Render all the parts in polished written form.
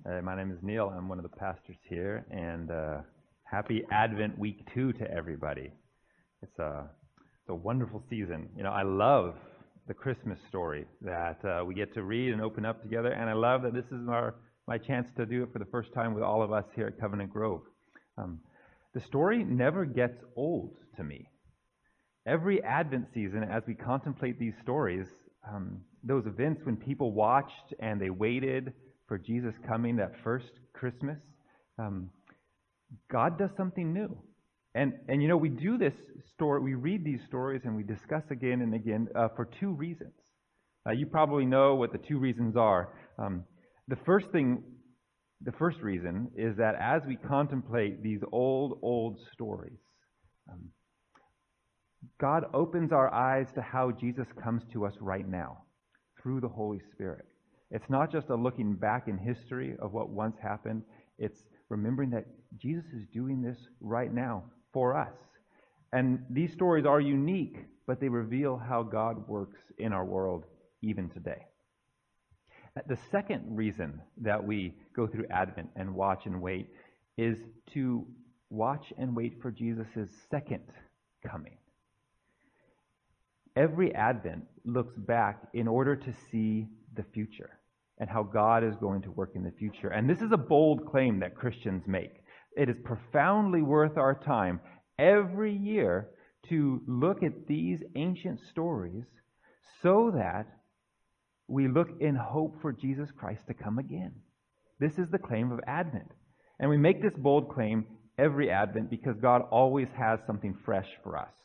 My name is Neil. I'm one of the pastors here, and happy Advent Week 2 to everybody. It's a wonderful season. You know, I love the Christmas story that we get to read and open up together, and I love that this is my chance to do it for the first time with all of us here at Covenant Grove. The story never gets old to me. Every Advent season, as we contemplate these stories, those events when people watched and they waited for Jesus coming that first Christmas, God does something new. And you know, we do this story, we read these stories and we discuss again and again for two reasons. You probably know what the two reasons are. The first reason is that as we contemplate these old stories, God opens our eyes to how Jesus comes to us right now through the Holy Spirit. It's not just a looking back in history of what once happened. It's remembering that Jesus is doing this right now for us. And these stories are unique, but they reveal how God works in our world even today. The second reason that we go through Advent and watch and wait is to watch and wait for Jesus' second coming. Every Advent looks back in order to see the future and how God is going to work in the future. And this is a bold claim that Christians make. It is profoundly worth our time every year to look at these ancient stories so that we look in hope for Jesus Christ to come again. This is the claim of Advent. And we make this bold claim every Advent because God always has something fresh for us.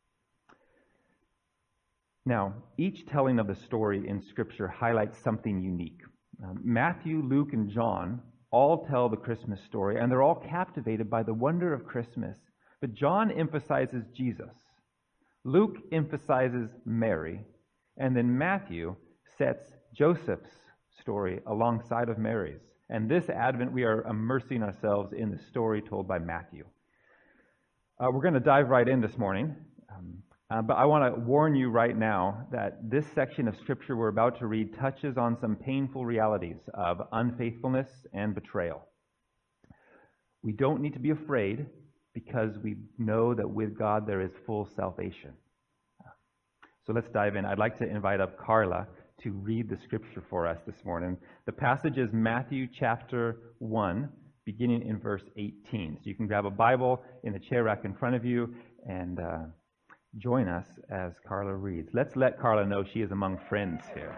Now, each telling of the story in Scripture highlights something unique. Matthew, Luke, and John all tell the Christmas story, and they're all captivated by the wonder of Christmas. But John emphasizes Jesus. Luke emphasizes Mary. And then Matthew sets Joseph's story alongside of Mary's. And this Advent, we are immersing ourselves in the story told by Matthew. We're going to dive right in this morning. But I want to warn you right now that this section of Scripture we're about to read touches on some painful realities of unfaithfulness and betrayal. We don't need to be afraid because we know that with God there is full salvation. So let's dive in. I'd like to invite up Carla to read the Scripture for us this morning. The passage is Matthew chapter 1, beginning in verse 18. So you can grab a Bible in the chair rack in front of you and join us as Carla reads. Let's let Carla know she is among friends here.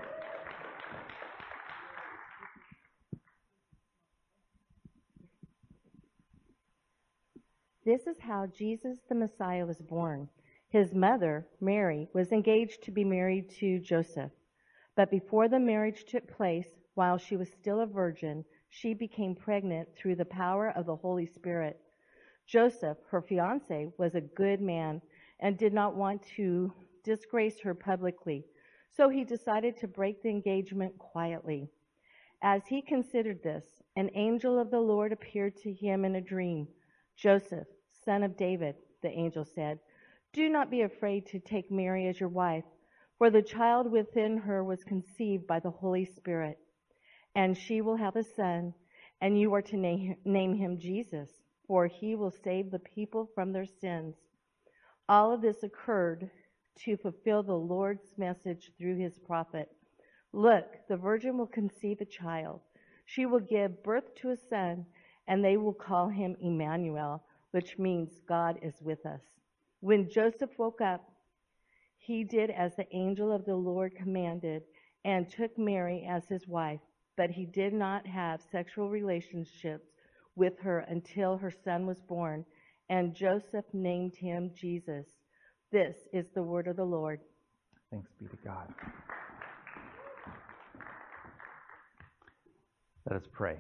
This is how Jesus the Messiah was born. His mother, Mary, was engaged to be married to Joseph. But before the marriage took place, while she was still a virgin, she became pregnant through the power of the Holy Spirit. Joseph, her fiancé, was a good man and did not want to disgrace her publicly, so he decided to break the engagement quietly. As he considered this, an angel of the Lord appeared to him in a dream. "Joseph, son of David," the angel said, "do not be afraid to take Mary as your wife, for the child within her was conceived by the Holy Spirit. And she will have a son, and you are to name him Jesus, for he will save the people from their sins." All of this occurred to fulfill the Lord's message through his prophet. "Look, the virgin will conceive a child. She will give birth to a son, and they will call him Emmanuel," which means God is with us. When Joseph woke up, he did as the angel of the Lord commanded and took Mary as his wife, but he did not have sexual relationships with her until her son was born, and Joseph named him Jesus. This is the word of the Lord. Thanks be to God. Let us pray.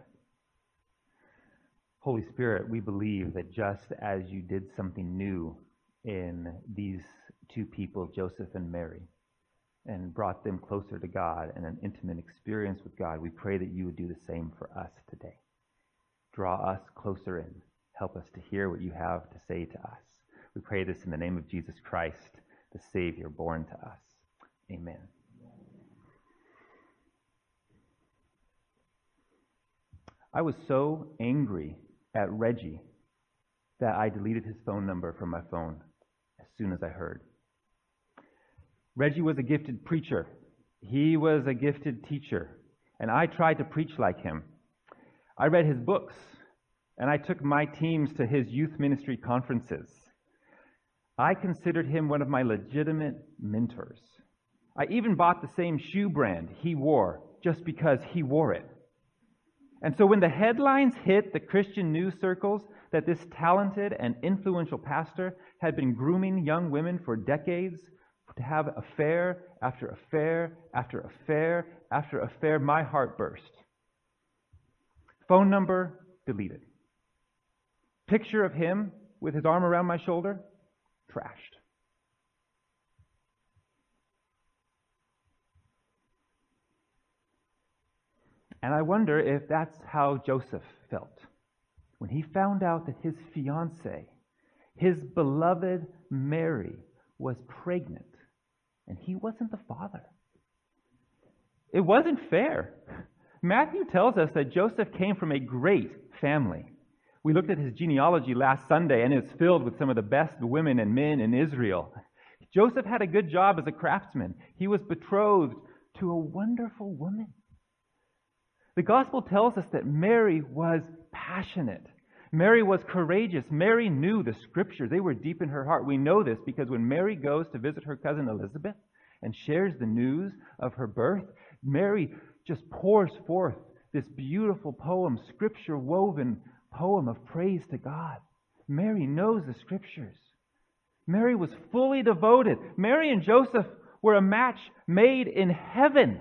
Holy Spirit, we believe that just as you did something new in these two people, Joseph and Mary, and brought them closer to God and an intimate experience with God, we pray that you would do the same for us today. Draw us closer in. Help us to hear what you have to say to us. We pray this in the name of Jesus Christ, the Savior born to us. Amen. I was so angry at Reggie that I deleted his phone number from my phone as soon as I heard. Reggie was a gifted preacher. He was a gifted teacher, and I tried to preach like him. I read his books, and I took my teams to his youth ministry conferences. I considered him one of my legitimate mentors. I even bought the same shoe brand he wore just because he wore it. And so when the headlines hit the Christian news circles that this talented and influential pastor had been grooming young women for decades to have affair after affair after affair after affair, my heart burst. Phone number deleted. Picture of him with his arm around my shoulder, trashed. And I wonder if that's how Joseph felt when he found out that his fiancée, his beloved Mary, was pregnant, and he wasn't the father. It wasn't fair. Matthew tells us that Joseph came from a great family. We looked at his genealogy last Sunday, and it's filled with some of the best women and men in Israel. Joseph had a good job as a craftsman. He was betrothed to a wonderful woman. The gospel tells us that Mary was passionate. Mary was courageous. Mary knew the scriptures. They were deep in her heart. We know this because when Mary goes to visit her cousin Elizabeth and shares the news of her birth, Mary just pours forth this beautiful poem, scripture-woven poem of praise to God. Mary knows the scriptures. Mary was fully devoted. Mary and Joseph were a match made in heaven.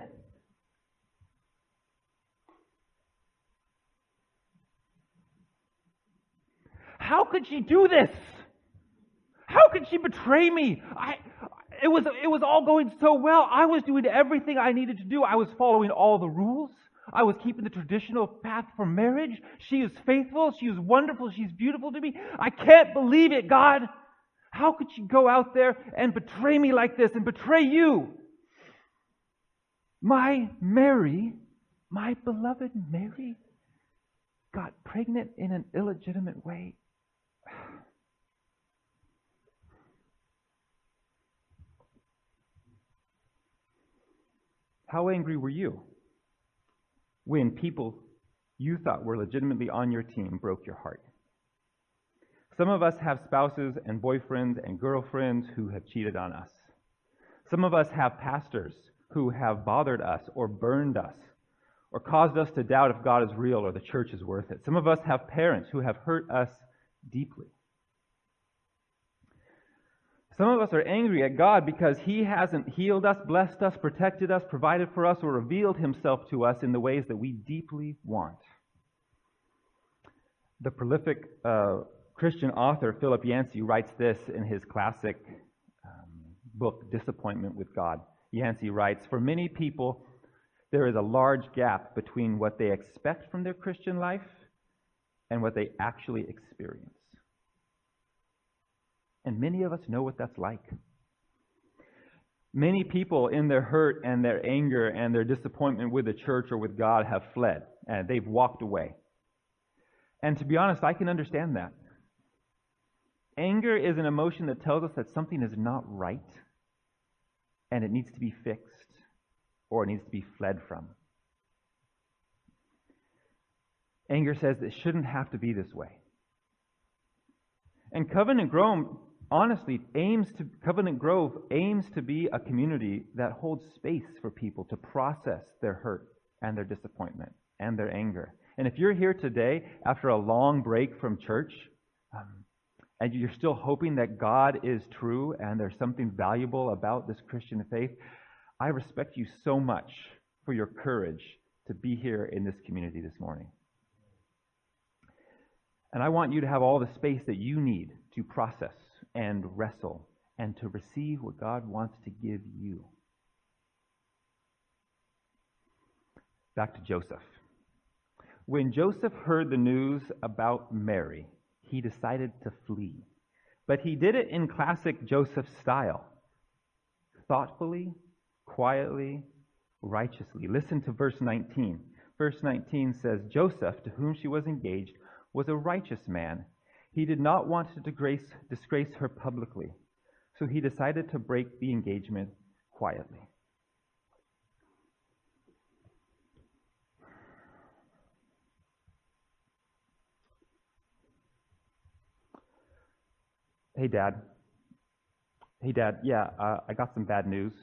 How could she do this? How could she betray me? It was all going so well. I was doing everything I needed to do. I was following all the rules. I was keeping the traditional path for marriage. She is faithful. She is wonderful. She's beautiful to me. I can't believe it, God. How could she go out there and betray me like this and betray you? My Mary, my beloved Mary, got pregnant in an illegitimate way. How angry were you when people you thought were legitimately on your team broke your heart? Some of us have spouses and boyfriends and girlfriends who have cheated on us. Some of us have pastors who have bothered us or burned us or caused us to doubt if God is real or the church is worth it. Some of us have parents who have hurt us deeply. Some of us are angry at God because He hasn't healed us, blessed us, protected us, provided for us, or revealed Himself to us in the ways that we deeply want. The prolific Christian author Philip Yancey writes this in his classic book, Disappointment with God. Yancey writes, "For many people, there is a large gap between what they expect from their Christian life and what they actually experience." And many of us know what that's like. Many people in their hurt and their anger and their disappointment with the church or with God have fled, and they've walked away. And to be honest, I can understand that. Anger is an emotion that tells us that something is not right, and it needs to be fixed, or it needs to be fled from. Anger says it shouldn't have to be this way. And Covenant Grove, honestly, Covenant Grove aims to be a community that holds space for people to process their hurt and their disappointment and their anger. And if you're here today after a long break from church, and you're still hoping that God is true and there's something valuable about this Christian faith, I respect you so much for your courage to be here in this community this morning. And I want you to have all the space that you need to process and wrestle and to receive what God wants to give you. Back to Joseph. When Joseph heard the news about Mary, he decided to flee. But he did it in classic Joseph style. Thoughtfully, quietly, righteously. Listen to verse 19. Verse 19 says, Joseph, to whom she was engaged, was a righteous man. He did not want to disgrace her publicly, so he decided to break the engagement quietly. Hey, Dad. Yeah, I got some bad news.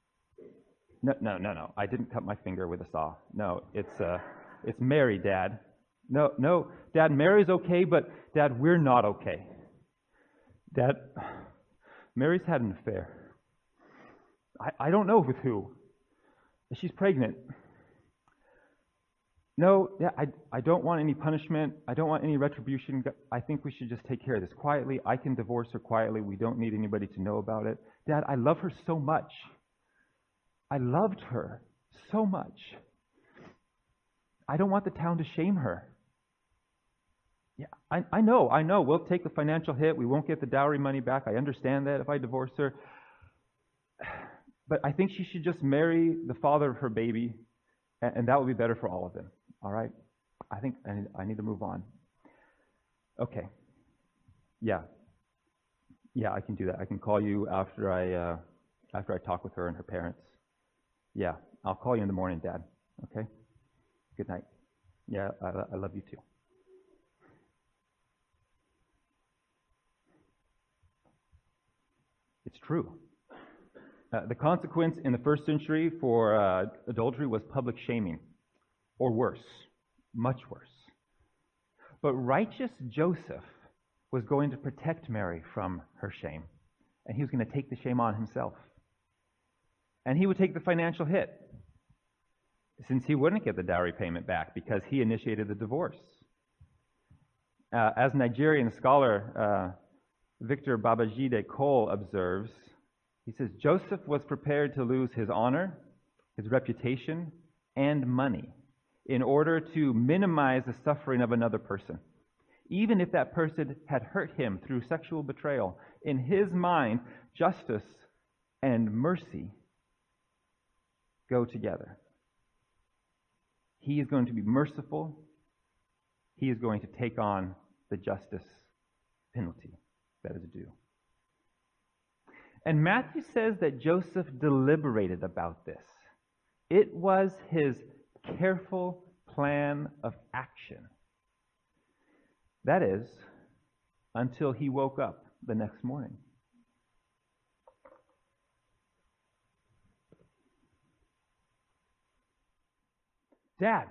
No. I didn't cut my finger with a saw. No, it's Mary, Dad. No, Dad, Mary's okay, but Dad, we're not okay. Dad, Mary's had an affair. I don't know with who. She's pregnant. No, yeah, I don't want any punishment. I don't want any retribution. I think we should just take care of this quietly. I can divorce her quietly. We don't need anybody to know about it. Dad, I love her so much. I loved her so much. I don't want the town to shame her. Yeah, I know. We'll take the financial hit. We won't get the dowry money back. I understand that if I divorce her. But I think she should just marry the father of her baby, and that would be better for all of them. All right? I think I need to move on. Okay. Yeah, I can do that. I can call you after I talk with her and her parents. Yeah, I'll call you in the morning, Dad. Okay? Good night. Yeah, I love you too. It's true. The consequence in the first century for adultery was public shaming, or worse, much worse. But righteous Joseph was going to protect Mary from her shame, and he was going to take the shame on himself. And he would take the financial hit, since he wouldn't get the dowry payment back because he initiated the divorce. As Nigerian scholar Victor Babajide Cole observes, he says, Joseph was prepared to lose his honor, his reputation, and money in order to minimize the suffering of another person. Even if that person had hurt him through sexual betrayal, in his mind, justice and mercy go together. He is going to be merciful. He is going to take on the justice penalty that is due. And Matthew says that Joseph deliberated about this. It was his careful plan of action. That is, until he woke up the next morning. Dad,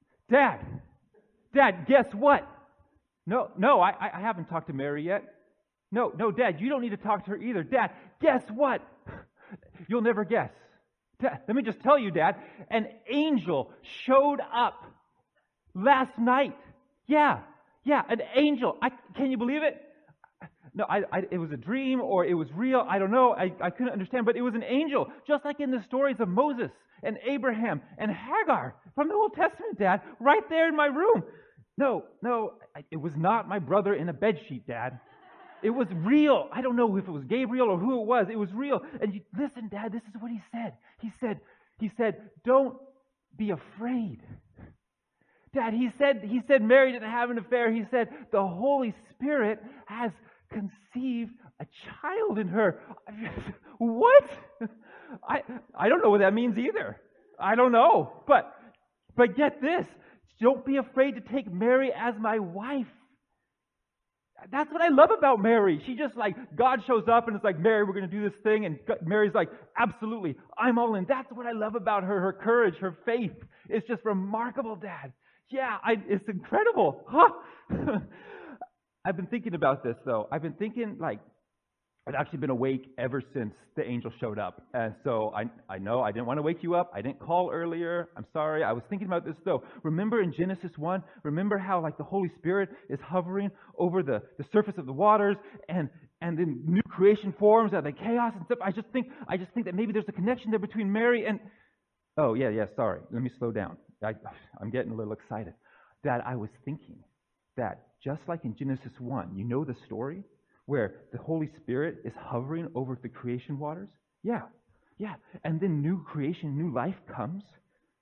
guess what? No, I haven't talked to Mary yet. No, Dad, you don't need to talk to her either. Dad, guess what? You'll never guess. Dad, let me just tell you, Dad, an angel showed up last night. Yeah, an angel. Can you believe it? No, it was a dream or it was real. I don't know. I couldn't understand, but it was an angel, just like in the stories of Moses and Abraham and Hagar from the Old Testament, Dad, right there in my room. No, it was not my brother in a bedsheet, Dad. It was real. I don't know if it was Gabriel or who it was. It was real. And listen, Dad, this is what he said. He said, don't be afraid. Dad, he said Mary didn't have an affair. He said the Holy Spirit has conceived a child in her. What? I don't know what that means either. I don't know. But get this. Don't be afraid to take Mary as my wife. That's what I love about Mary. She just God shows up and it's like, Mary, we're going to do this thing. And Mary's like, absolutely, I'm all in. That's what I love about her. Her courage, her faith. It's just remarkable, Dad. Yeah, it's incredible. Huh? I've been thinking about this, though. I've been thinking, I've actually been awake ever since the angel showed up. And so I know I didn't want to wake you up. I didn't call earlier. I'm sorry. I was thinking about this, though. Remember in Genesis 1, remember how the Holy Spirit is hovering over the surface of the waters and then new creation forms out of the chaos and stuff. I just think that maybe there's a connection there between Mary and... Oh, yeah, sorry. Let me slow down. I'm getting a little excited. Dad, I was thinking that just like in Genesis 1, you know the story? Where the Holy Spirit is hovering over the creation waters? Yeah. And then new creation, new life comes.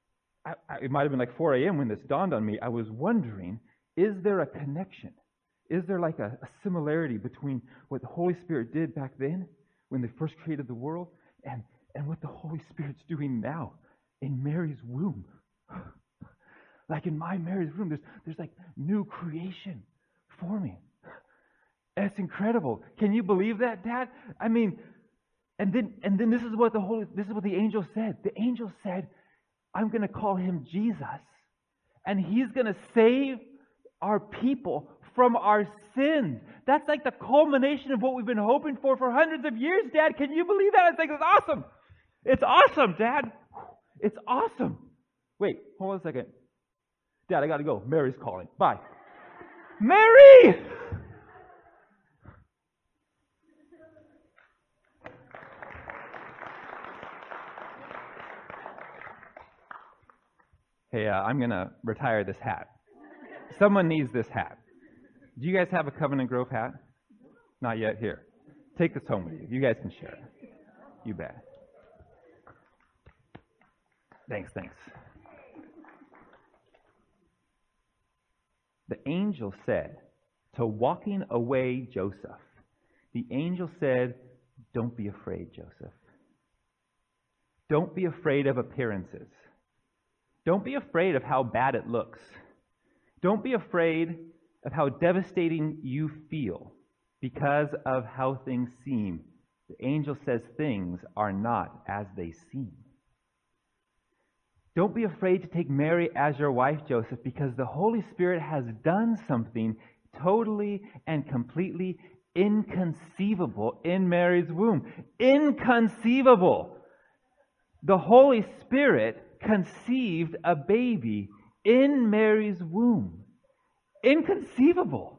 it might have been like 4 a.m. when this dawned on me. I was wondering, is there a connection? Is there like a similarity between what the Holy Spirit did back then when they first created the world and what the Holy Spirit's doing now in Mary's womb? Like in my Mary's womb, there's like new creation forming. That's incredible. Can you believe that, Dad? I mean, and then this is what the angel said. The angel said, I'm going to call him Jesus, and he's going to save our people from our sins. That's like the culmination of what we've been hoping for hundreds of years, Dad. Can you believe that? It's like, it's awesome. It's awesome, Dad. It's awesome. Wait, hold on a second. Dad, I got to go. Mary's calling. Bye. Mary! Hey, I'm going to retire this hat. Someone needs this hat. Do you guys have a Covenant Grove hat? Not yet? Here. Take this home with you. You guys can share it. You bet. Thanks. The angel said to walking away Joseph, the angel said, don't be afraid, Joseph. Don't be afraid of appearances. Don't be afraid of how bad it looks. Don't be afraid of how devastating you feel because of how things seem. The angel says things are not as they seem. Don't be afraid to take Mary as your wife, Joseph, because the Holy Spirit has done something totally and completely inconceivable in Mary's womb. Inconceivable. The Holy Spirit conceived a baby in Mary's womb. Inconceivable.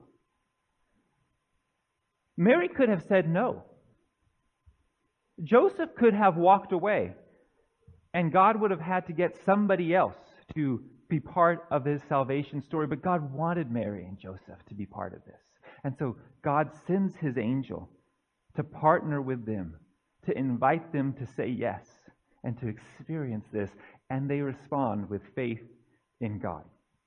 Mary could have said no. Joseph could have walked away, and God would have had to get somebody else to be part of his salvation story, but God wanted Mary and Joseph to be part of this. And so God sends his angel to partner with them, to invite them to say yes and to experience this, and they respond with faith in God.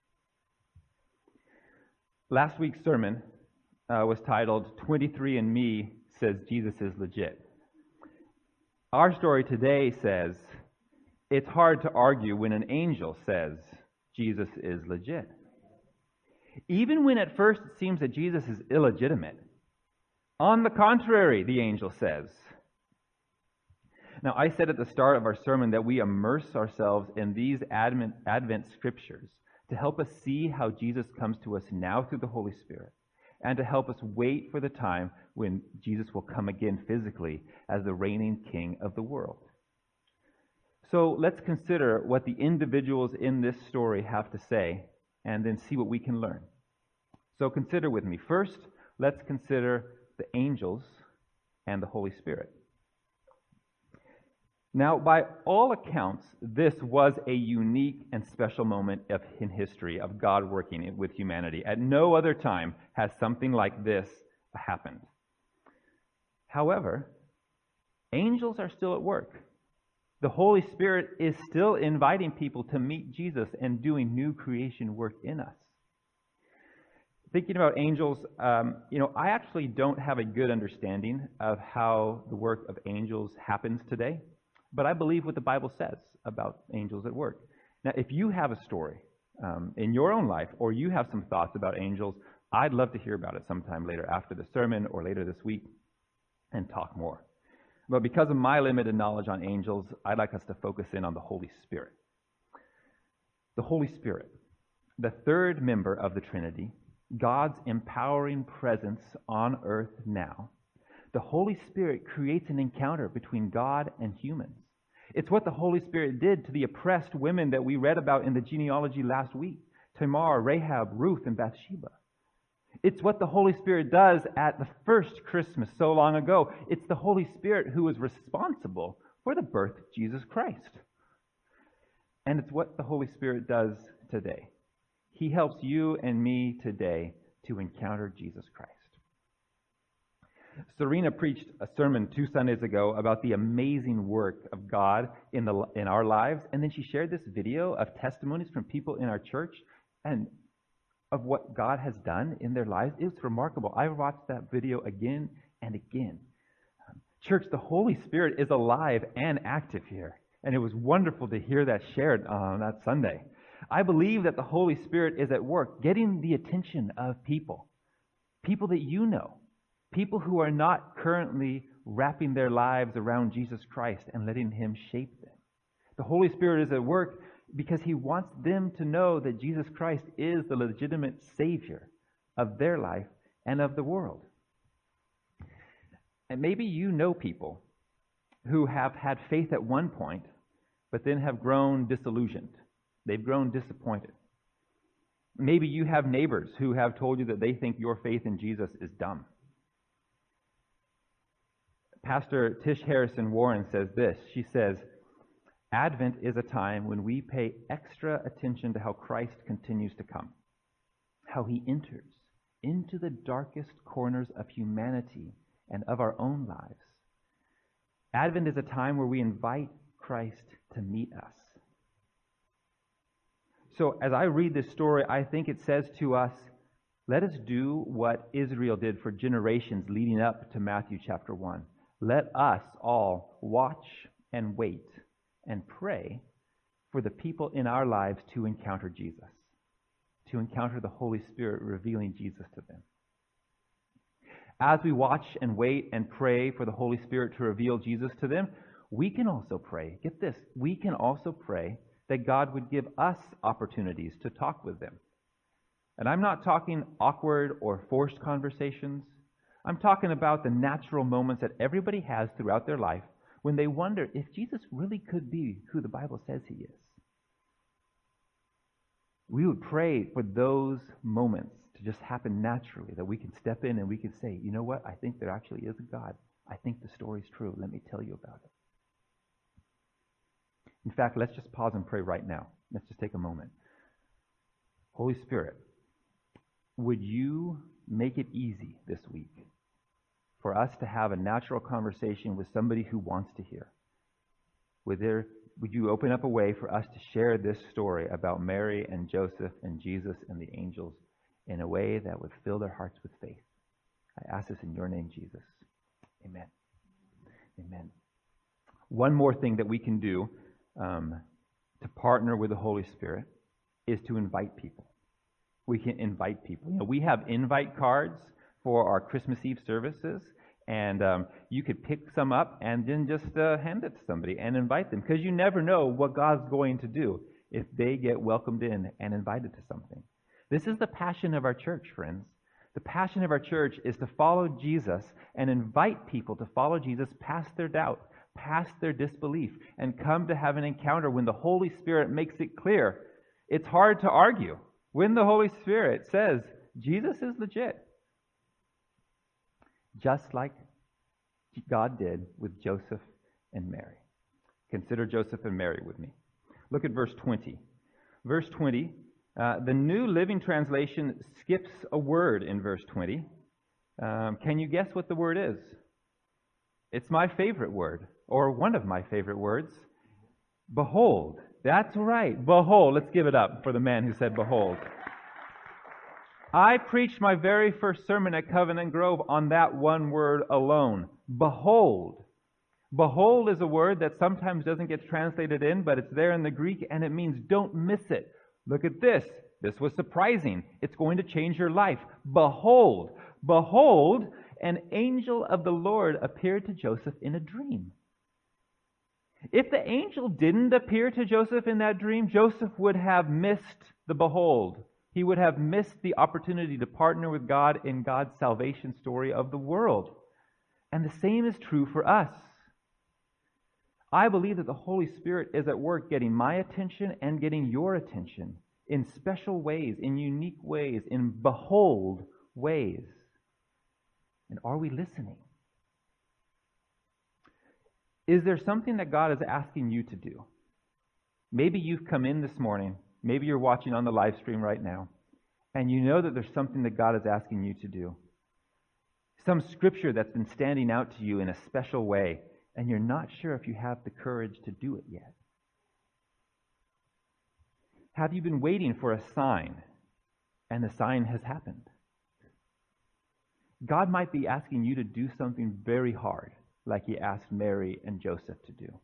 Last week's sermon was titled 23andMe Says Jesus is Legit. Our story today says it's hard to argue when an angel says Jesus is legit. Even when at first it seems that Jesus is illegitimate. On the contrary, the angel says. Now, I said at the start of our sermon that we immerse ourselves in these Advent scriptures to help us see how Jesus comes to us now through the Holy Spirit, and to help us wait for the time when Jesus will come again physically as the reigning King of the world. So let's consider what the individuals in this story have to say, and then see what we can learn. So consider with me. First, let's consider the angels and the Holy Spirit. Now, by all accounts, this was a unique and special moment in history of God working with humanity. At no other time has something like this happened. However, angels are still at work. The Holy Spirit is still inviting people to meet Jesus and doing new creation work in us. Thinking about angels, I actually don't have a good understanding of how the work of angels happens today. But I believe what the Bible says about angels at work. Now, if you have a story in your own life, or you have some thoughts about angels, I'd love to hear about it sometime later after the sermon or later this week and talk more. But because of my limited knowledge on angels, I'd like us to focus in on the Holy Spirit. The Holy Spirit, the third member of the Trinity, God's empowering presence on earth now. The Holy Spirit creates an encounter between God and humans. It's what the Holy Spirit did to the oppressed women that we read about in the genealogy last week. Tamar, Rahab, Ruth, and Bathsheba. It's what the Holy Spirit does at the first Christmas so long ago. It's the Holy Spirit who is responsible for the birth of Jesus Christ. And it's what the Holy Spirit does today. He helps you and me today to encounter Jesus Christ. Serena preached a sermon 2 Sundays ago about the amazing work of God in our lives, and then she shared this video of testimonies from people in our church and of what God has done in their lives. It was remarkable. I watched that video again and again. Church, the Holy Spirit is alive and active here, and it was wonderful to hear that shared on that Sunday. I believe that the Holy Spirit is at work getting the attention of people that you know, people who are not currently wrapping their lives around Jesus Christ and letting Him shape them. The Holy Spirit is at work because He wants them to know that Jesus Christ is the legitimate Savior of their life and of the world. And maybe you know people who have had faith at one point, but then have grown disillusioned. They've grown disappointed. Maybe you have neighbors who have told you that they think your faith in Jesus is dumb. Pastor Tish Harrison Warren says this. She says, Advent is a time when we pay extra attention to how Christ continues to come, how He enters into the darkest corners of humanity and of our own lives. Advent is a time where we invite Christ to meet us. So as I read this story, I think it says to us, let us do what Israel did for generations leading up to Matthew chapter 1. Let us all watch and wait and pray for the people in our lives to encounter Jesus, to encounter the Holy Spirit revealing Jesus to them. As we watch and wait and pray for the Holy Spirit to reveal Jesus to them, we can also pray. Get this. We can also pray that God would give us opportunities to talk with them. And I'm not talking awkward or forced conversations. I'm talking about the natural moments that everybody has throughout their life when they wonder if Jesus really could be who the Bible says He is. We would pray for those moments to just happen naturally, that we can step in and we can say, you know what, I think there actually is a God. I think the story's true. Let me tell you about it. In fact, let's just pause and pray right now. Let's just take a moment. Holy Spirit, would you make it easy this week for us to have a natural conversation with somebody who wants to hear? Would you open up a way for us to share this story about Mary and Joseph and Jesus and the angels in a way that would fill their hearts with faith? I ask this in your name, Jesus. Amen. Amen. One more thing that we can do to partner with the Holy Spirit is to invite people. We can invite people. You know, we have invite cards for our Christmas Eve services, and you could pick some up and then just hand it to somebody and invite them, because you never know what God's going to do if they get welcomed in and invited to something. This is the passion of our church, friends. The passion of our church is to follow Jesus and invite people to follow Jesus past their doubt, past their disbelief, and come to have an encounter when the Holy Spirit makes it clear. It's hard to argue when the Holy Spirit says Jesus is legit. Just like God did with Joseph and Mary. Consider Joseph and Mary with me. Look at verse 20. Verse 20, the New Living Translation skips a word in verse 20. Can you guess what the word is? It's my favorite word, or one of my favorite words. Behold. That's right. Behold. Let's give it up for the man who said behold. I preached my very first sermon at Covenant Grove on that one word alone. Behold. Behold is a word that sometimes doesn't get translated in, but it's there in the Greek, and it means don't miss it. Look at this. This was surprising. It's going to change your life. Behold. Behold, an angel of the Lord appeared to Joseph in a dream. If the angel didn't appear to Joseph in that dream, Joseph would have missed the behold. He would have missed the opportunity to partner with God in God's salvation story of the world. And the same is true for us. I believe that the Holy Spirit is at work getting my attention and getting your attention in special ways, in unique ways, in behold ways. And are we listening? Is there something that God is asking you to do? Maybe you've come in this morning, maybe you're watching on the live stream right now, and you know that there's something that God is asking you to do. Some scripture that's been standing out to you in a special way, and you're not sure if you have the courage to do it yet. Have you been waiting for a sign, and the sign has happened? God might be asking you to do something very hard, like he asked Mary and Joseph to do.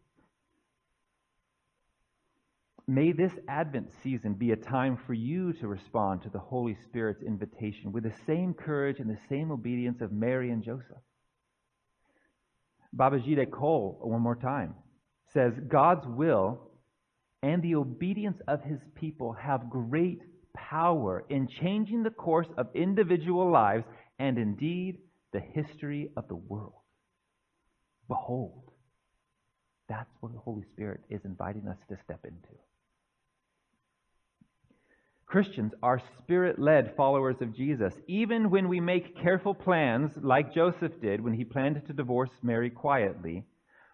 May this Advent season be a time for you to respond to the Holy Spirit's invitation with the same courage and the same obedience of Mary and Joseph. Babajide Cole, one more time, says, God's will and the obedience of his people have great power in changing the course of individual lives and indeed the history of the world. Behold, that's what the Holy Spirit is inviting us to step into. Christians are Spirit-led followers of Jesus, even when we make careful plans like Joseph did when he planned to divorce Mary quietly.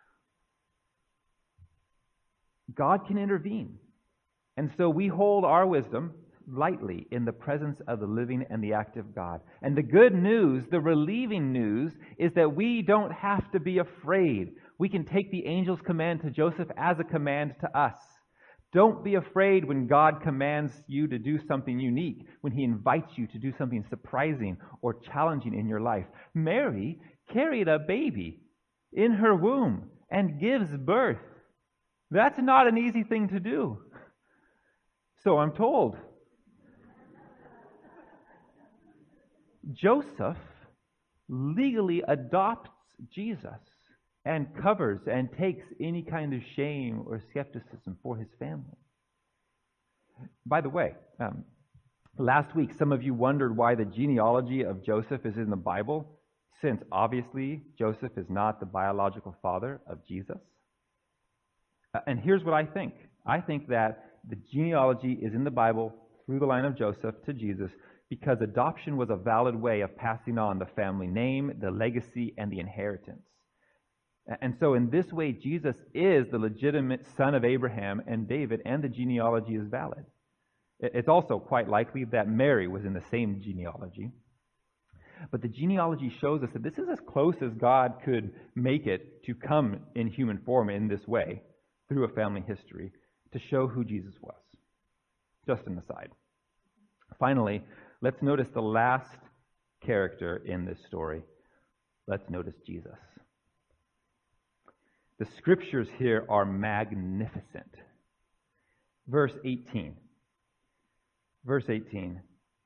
God can intervene. And so we hold our wisdom lightly in the presence of the living and the active God. And the good news, the relieving news, is that we don't have to be afraid. We can take the angel's command to Joseph as a command to us. Don't be afraid when God commands you to do something unique, when he invites you to do something surprising or challenging in your life. Mary carried a baby in her womb and gives birth. That's not an easy thing to do. So I'm told. Joseph legally adopts Jesus and covers and takes any kind of shame or skepticism for his family. By the way, last week some of you wondered why the genealogy of Joseph is in the Bible, since obviously Joseph is not the biological father of Jesus. And here's what I think. I think that the genealogy is in the Bible through the line of Joseph to Jesus because adoption was a valid way of passing on the family name, the legacy, and the inheritance. And so in this way, Jesus is the legitimate son of Abraham and David, and the genealogy is valid. It's also quite likely that Mary was in the same genealogy. But the genealogy shows us that this is as close as God could make it to come in human form in this way, through a family history, to show who Jesus was. Just an aside. Finally, let's notice the last character in this story. Let's notice Jesus. The scriptures here are magnificent. Verse 18. Verse 18.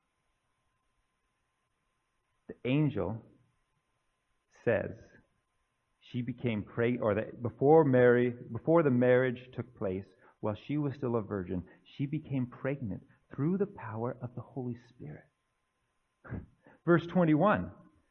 The angel says she became pregnant, or that before the marriage took place, while she was still a virgin, she became pregnant through the power of the Holy Spirit. Verse 21.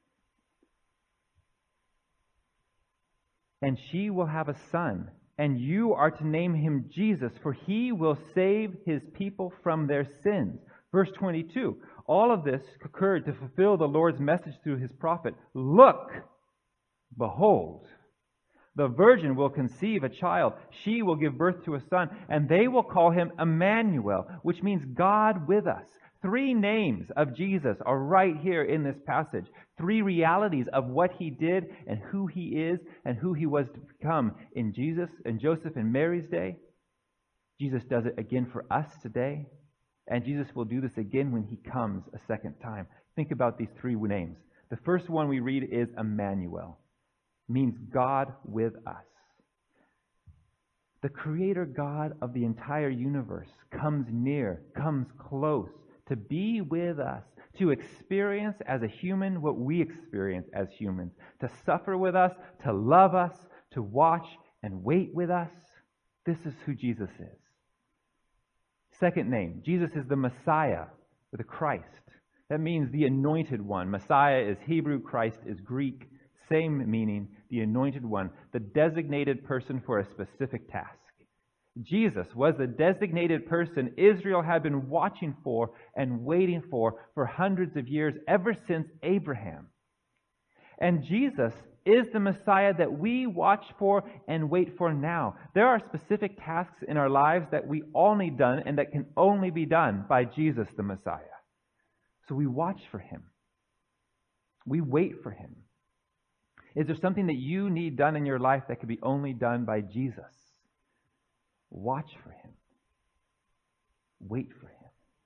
And she will have a son, and you are to name him Jesus, for he will save his people from their sins. Verse 22. All of this occurred to fulfill the Lord's message through his prophet. Look, behold, the virgin will conceive a child. She will give birth to a son, and they will call him Emmanuel, which means God with us. 3 names of Jesus are right here in this passage. 3 realities of what he did and who he is and who he was to become in Jesus and Joseph and Mary's day. Jesus does it again for us today. And Jesus will do this again when he comes a second time. Think about these 3 names. The first one we read is Emmanuel. Means God with us. The Creator God of the entire universe comes near, comes close to be with us, to experience as a human what we experience as humans, to suffer with us, to love us, to watch and wait with us. This is who Jesus is. Second name, Jesus is the Messiah, or the Christ. That means the anointed one. Messiah is Hebrew, Christ is Greek. Same meaning, the anointed one, the designated person for a specific task. Jesus was the designated person Israel had been watching for and waiting for hundreds of years, ever since Abraham. And Jesus is the Messiah that we watch for and wait for now. There are specific tasks in our lives that we all need done and that can only be done by Jesus the Messiah. So we watch for him. We wait for him. Is there something that you need done in your life that could be only done by Jesus? Watch for him. Wait for him.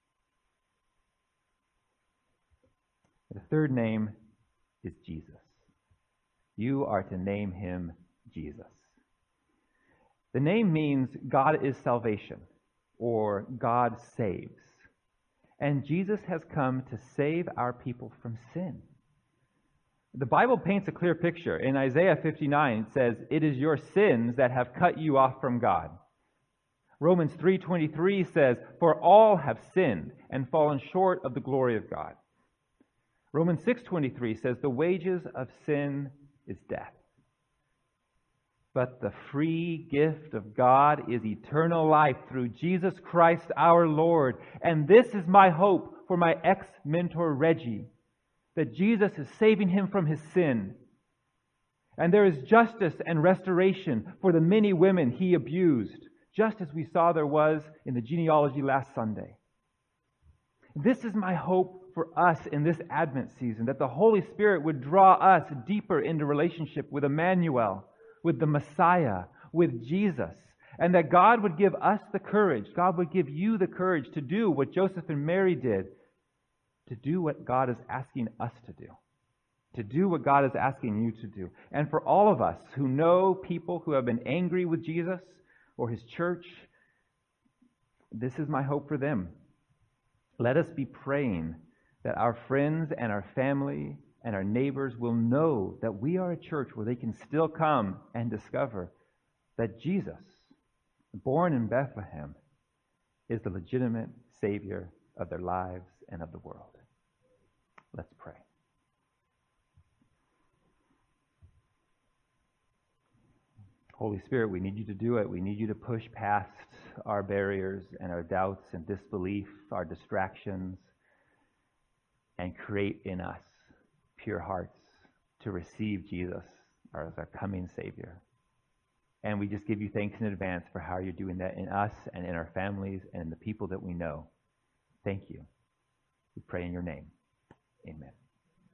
The third name is Jesus. You are to name him Jesus. The name means God is salvation, or God saves. And Jesus has come to save our people from sin. The Bible paints a clear picture. In Isaiah 59, it says, "It is your sins that have cut you off from God." Romans 3:23 says, "For all have sinned and fallen short of the glory of God." Romans 6:23 says, "The wages of sin is death. But the free gift of God is eternal life through Jesus Christ our Lord." And this is my hope for my ex-mentor Reggie, that Jesus is saving him from his sin. And there is justice and restoration for the many women he abused, just as we saw there was in the genealogy last Sunday. This is my hope for us in this Advent season, that the Holy Spirit would draw us deeper into relationship with Emmanuel, with the Messiah, with Jesus, and that God would give us the courage, God would give you the courage to do what Joseph and Mary did, to do what God is asking us to do what God is asking you to do. And for all of us who know people who have been angry with Jesus or his church, this is my hope for them. Let us be praying that our friends and our family and our neighbors will know that we are a church where they can still come and discover that Jesus, born in Bethlehem, is the legitimate Savior of their lives and of the world. Let's pray. Holy Spirit, we need you to do it. We need you to push past our barriers and our doubts and disbelief, our distractions, and create in us pure hearts to receive Jesus as our coming Savior. And we just give you thanks in advance for how you're doing that in us and in our families and in the people that we know. Thank you. We pray in your name. Amen.